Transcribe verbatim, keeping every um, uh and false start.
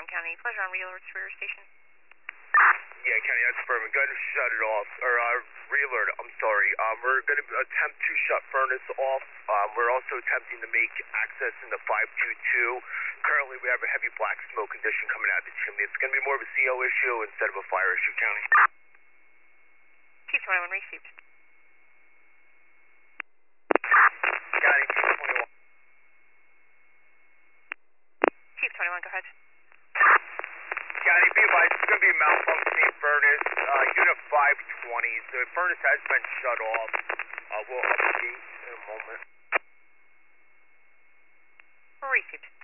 from County. Pleasure on Realert Superior Station. Yeah, County, that's perfect. Go ahead and shut it off. Or, uh, Realert, I'm sorry. Um, we're going to attempt to shut furnace off. Um, we're also attempting to make access in the five two two. Currently, we have a heavy black smoke condition coming out of the chimney. It's going to be more of a C O issue instead of a fire issue, County. Chief twenty-one received. County, Chief twenty-one. Chief twenty-one, go ahead. County, be advised, it's going to be a malfunctioning furnace. Uh, unit five twenty. The furnace has been shut off. Uh, we'll update in a moment. Received.